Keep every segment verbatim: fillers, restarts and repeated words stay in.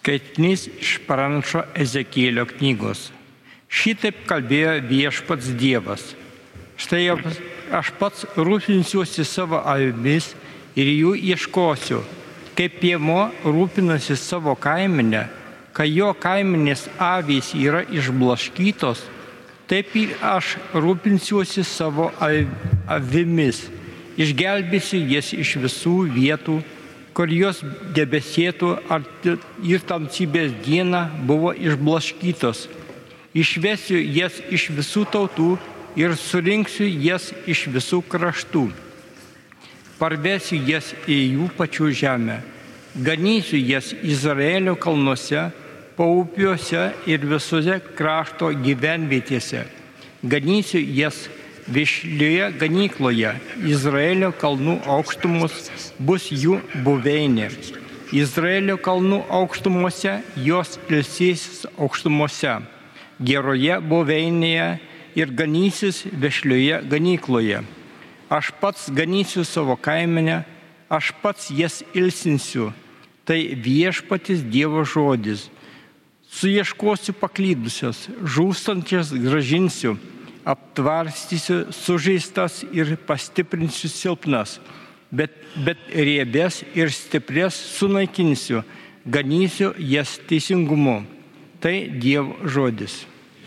Skaitinys iš pranašo Ezekielio knygos. Šitaip kalbėjo viešpats Dievas. Štai aš pats rūpinsiuosi savo avimis ir jų ieškosiu, kaip piemuo rūpinasi savo kaimenę, kai jo kaimenės avys yra išblaškytos, taip ir aš rūpinsiuosi savo avimis, išgelbėsiu jas iš visų vietų, kur jos debesėtų ir tamsybės dieną buvo išblaškytos. Išvesiu jas iš visų tautų ir surinksiu jas iš visų kraštų. Parvesiu jas į jų pačių žemę. Ganysiu jas Izraelio kalnuose, paupiuose ir visose krašto gyvenvietėse. Ganysiu jas vešlioje ganykloje. Izraelio kalnų aukštumos bus jų buveinė. Izraelio kalnų aukštumose jos ilsėsis aukštumose. Geroje buveinėje ir ganysis vešlioje ganykloje. Aš pats ganysiu savo kaimenę, aš pats jas ilsinsiu. Tai viešpatis Dievo žodis. Suieškosiu paklydusios, žūstančias gražinsiu, aptvarstysiu sužeistas ir pastiprinsiu silpnas, bet, bet riebės ir stiprės sunaikinsiu, ganysiu jas teisingumu. Tai Dievo žodis.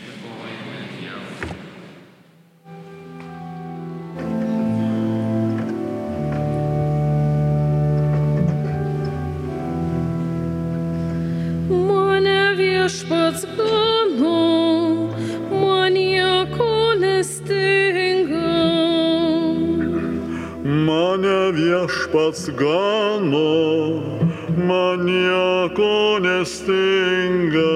Mane viešpats gano, man nieko nestinga. Mane viešpats gano, man nieko nestinga.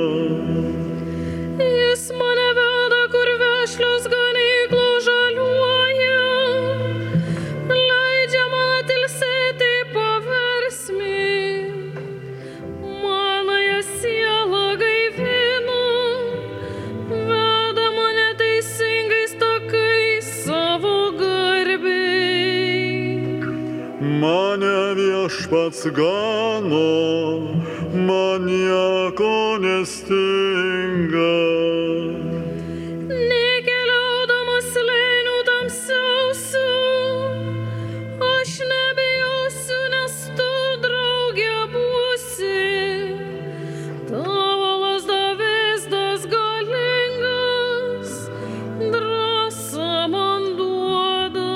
Jis mane veda, kur vešlios ganyklos žaliuoja, leidžia man atilsėti paversmį, manąją sielą gaivina, veda mane teisingais takais savo garbei. Mane viešpats gano, man nieko nestinga. Nekeliaudamas slėnių tamsiausių, aš nebijosiu, nes tu draugė būsi. Tavo lazda vėzdas galingas, drąsą man duoda.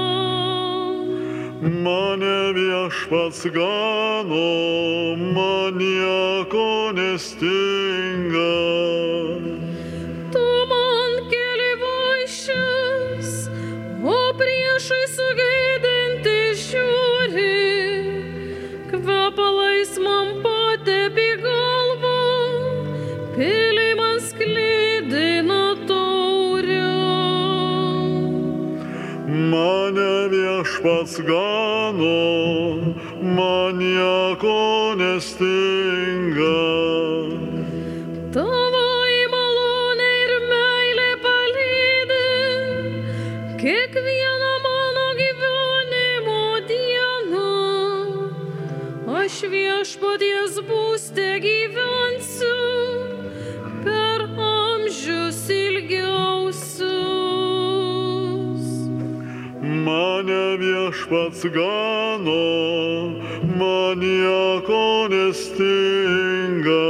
Mane viešpats gano, man nieko nestinga. Tu man keli vaišes, o priešai sugėdinti žiūri, kvepalais man patepi galvą, piliai man sklidina taurę. Mane viešpats gano, man nieko nestinga. Tavoji malonė ir meilė palydi kiekvieną mano gyvenimo dieną. Aš viešpaties būste gyvensiu per amžius ilgiausius. Mane viešpats gano, man nieko nestinga.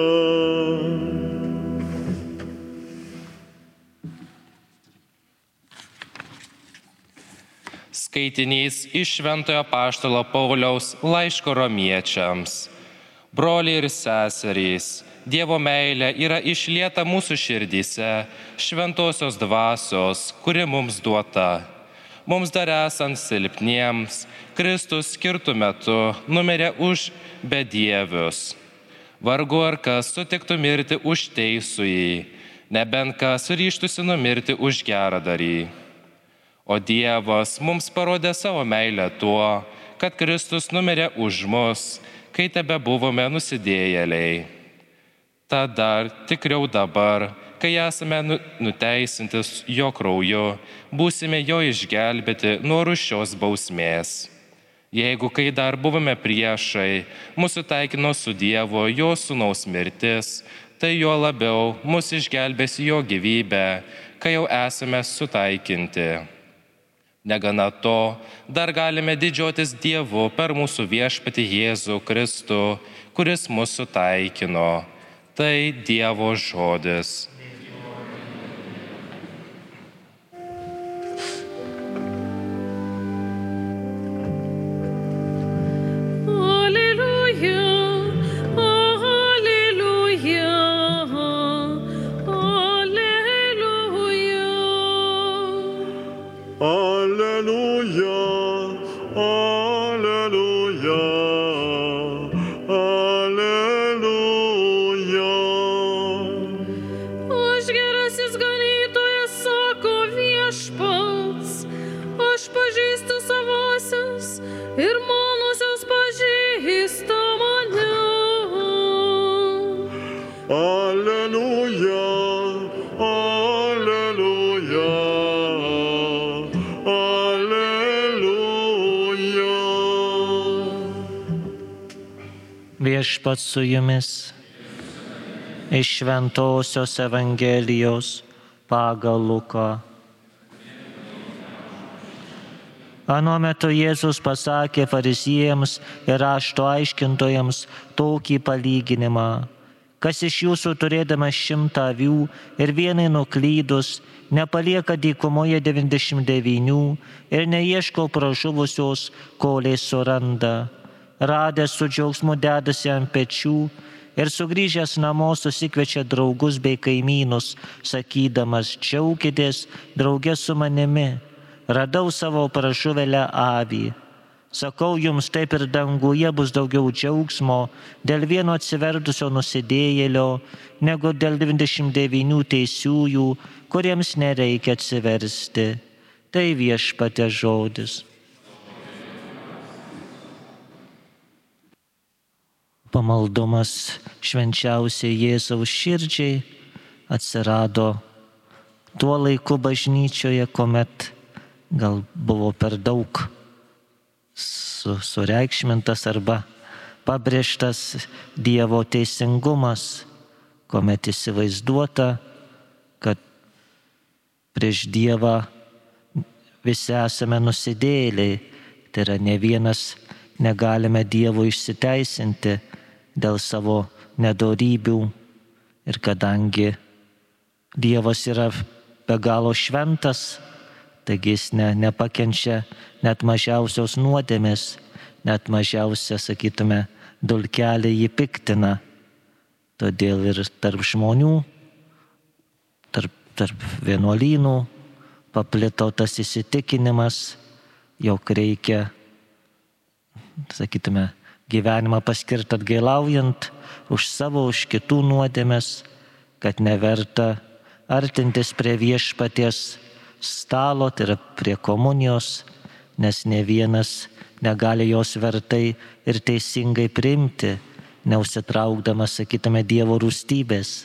Skaitinys iš Šventojo apaštalo Pauliaus laiško romiečiams. Broliai ir seserys, Dievo meilė yra išlieta mūsų širdyse, šventosios dvasios, kuri mums duota. Mums dar esant silpniems, Kristus skirtų metu numirė už bedievius. Vargu ar kas sutiktų mirti už teisųjį, nebent kas ryžtųsi numirti už geradarį. O Dievas mums parodė savo meilę tuo, kad Kristus numirė už mus, kai tebe buvome nusidėjėliai. Tada, tikriau dabar, kai esame nuteisintis jo krauju, būsime jo išgelbėti nuo rūsčios bausmės. Jeigu kai dar buvome priešai, mūsų taikino su Dievo jo sūnaus mirtis, tai jo labiau mus išgelbės jo gyvybę, kai jau esame sutaikinti. Negana to, dar galime didžiuotis Dievu per mūsų viešpatį Jėzų Kristų, kuris mūsų taikino. Tai Dievo žodis. Viešpats su jumis. Iš Šventosios Evangelijos pagal Luką. Anuo metu Jėzus pasakė fariziejams ir rašto aiškintojams tokį palyginimą. Kas iš jūsų turėdamas šimtą avių ir vienai nuklydus, nepalieka dykumoje devyniasdešimt devynių ir neieško pražuvusios, kolei suranda. Radęs su džiaugsmu dedasi ant pečių ir sugrįžęs namo susikviečia draugus bei kaimynus, sakydamas, džiaukitės drauge su manimi, radau savo pražuvėlę avį. Sakau jums, taip ir danguje bus daugiau džiaugsmo dėl vieno atsivertusio nusidėjėlio, negu dėl devyniasdešimt devynių teisiųjų, kuriems nereikia atsiversti. Tai Viešpaties žodis. Pamaldumas švenčiausiai Jėzaus širdžiai atsirado tuo laiku bažnyčioje, kuomet gal buvo per daug su, sureikšmintas arba pabrėžtas Dievo teisingumas, kuomet įsivaizduota, kad prieš Dievą visi esame nusidėjėliai, tai yra ne vienas negalime Dievo išsiteisinti dėl savo nedorybių ir kadangi Dievas yra be galo šventas, taigi jis ne, nepakenčia net mažiausios nuodėmės, net mažiausia, sakytume, dulkelė jį piktina. Todėl ir tarp žmonių, tarp, tarp vienuolynų paplito tas įsitikinimas, jog reikia, sakytume, gyvenimą paskirti atgailaujant už savo, už kitų nuodėmes, kad neverta artintis prie Viešpaties stalo, tai yra prie komunijos, nes ne vienas negali jos vertai ir teisingai priimti, neužsitraukdamas, sakytume, Dievo rūstybės.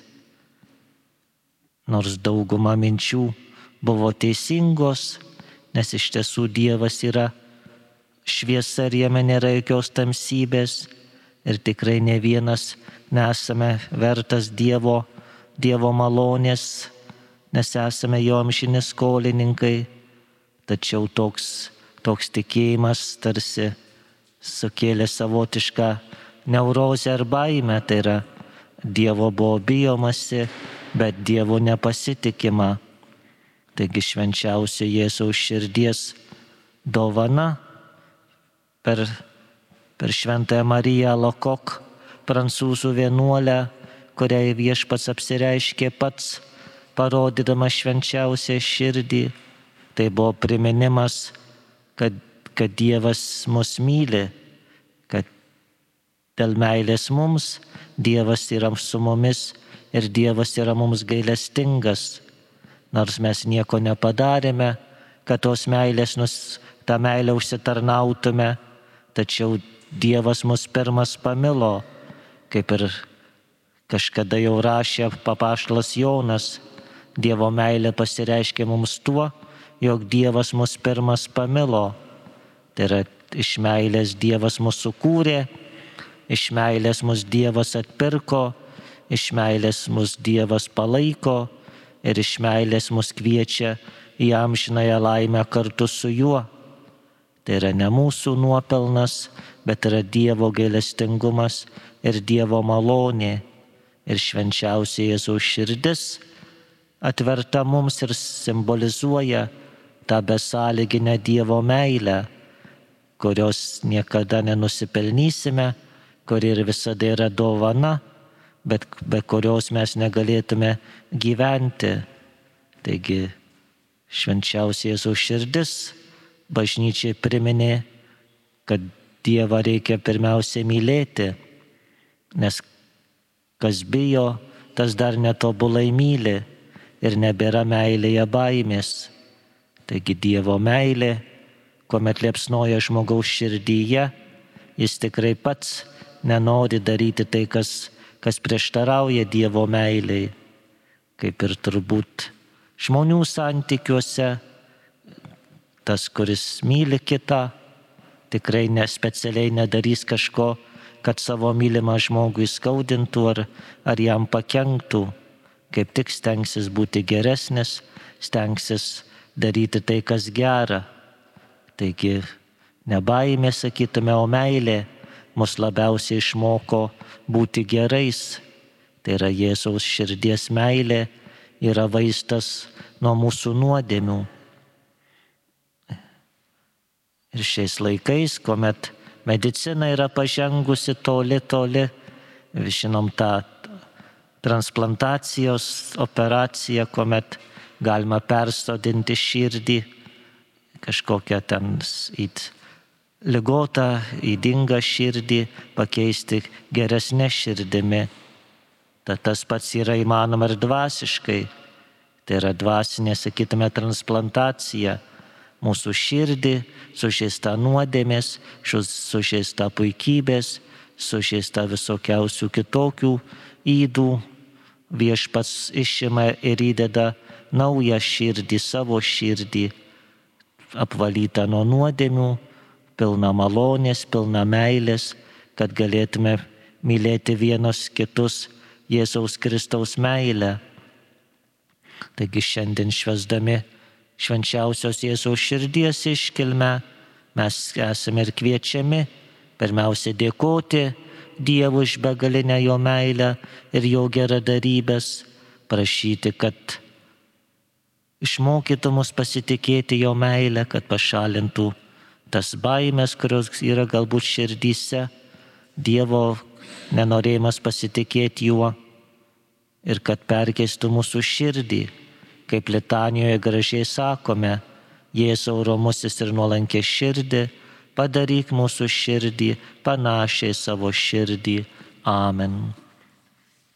Nors dauguma minčių buvo teisingos, nes iš tiesų Dievas yra šviesa ir jame nėra jokios tamsybės ir tikrai ne vienas nesame vertas Dievo, Dievo malonės, nes esame jo amžini skolininkai. Tačiau toks, toks tikėjimas tarsi sukėlė savotišką neurozę ar baimę, tai yra Dievo buvo bijomasi, bet Dievo nepasitikima. Taigi švenčiausio Jėzaus širdies dovana per, per Šventąją Mariją Lokok, prancūzų vienuolę, kuriai Viešpats apsireiškė pats, parodydamas švenčiausią širdį. Tai buvo priminimas, kad, kad Dievas mus myli, kad dėl meilės mums Dievas yra su mumis ir Dievas yra mums gailestingas. Nors mes nieko nepadarėme, kad tos meilės, nus, tą meilę užsitarnautume, tačiau Dievas mus pirmas pamilo, kaip ir kažkada jau rašė apaštalas Jonas. Dievo meilė pasireiškė mums tuo, jog Dievas mus pirmas pamilo. Tai yra iš meilės Dievas mūsų kūrė, iš meilės mūsų Dievas atpirko, iš meilės mūsų Dievas palaiko ir iš meilės mūsų kviečia į amžinąją laimę kartu su juo. Tai yra ne mūsų nuopelnas, bet yra Dievo gailestingumas ir Dievo malonė. Ir švenčiausia Jėzaus širdis atverta mums ir simbolizuoja tą besąlyginę Dievo meilę, kurios niekada nenusipelnysime, kuri ir visada yra dovana, bet be kurios mes negalėtume gyventi. Taigi švenčiausia Jėzaus širdis bažnyčiai priminė, kad Dievą reikia pirmiausia mylėti, nes kas bijo, tas dar netobulai myli ir nebėra meilėje baimės. Taigi Dievo meilė, kuomet liepsnoja žmogaus širdyje, jis tikrai pats nenori daryti tai, kas, kas prieštarauja Dievo meilei. Kaip ir turbūt žmonių santykiuose, tas, kuris myli kitą, tikrai nespecialiai nedarys kažko, kad savo mylimą žmogų įskaudintų ar, ar jam pakenktų. Kaip tik stengsis būti geresnis, stengsis daryti tai, kas gera. Taigi ne baimė, sakytume, o meilė mus labiausiai išmoko būti gerais. Tai yra Jėzaus širdies meilė, yra vaistas nuo mūsų nuodėmių. Ir šiais laikais, kuomet medicina yra pažengusi toli, toli, žinom tą transplantacijos operaciją, kuomet galima persodinti širdį, kažkokią ten ligotą, ydingą širdį, pakeisti geresnę širdimi. Tad tas pats yra įmanoma ir dvasiškai. Tai yra dvasinė, sakytume, transplantacija. Mūsų širdį sužeista nuodėmės, sužeista puikybės, sužeista visokiausių kitokių ydų. Viešpats išima ir įdeda naują širdį, savo širdį, apvalytą nuo nuodėmių, pilna malonės, pilna meilės, kad galėtume mylėti vienos kitus Jėzaus Kristaus meilę. Taigi šiandien švęsdami švenčiausios Jėzaus širdies iškilmę mes esame ir kviečiami pirmiausia dėkoti Dievui už begalinę jo meilę ir jo geradarybės, prašyti, kad išmokytų mus pasitikėti jo meilę, kad pašalintų tas baimės, kurios yra galbūt širdyse, Dievo nenorėjimas pasitikėti juo ir kad perkeistų mūsų širdį. Kaip litanijoje gražiai sakome, Jėzau romusis ir nuolankė širdį, padaryk mūsų širdį panašiai savo širdį. Amen.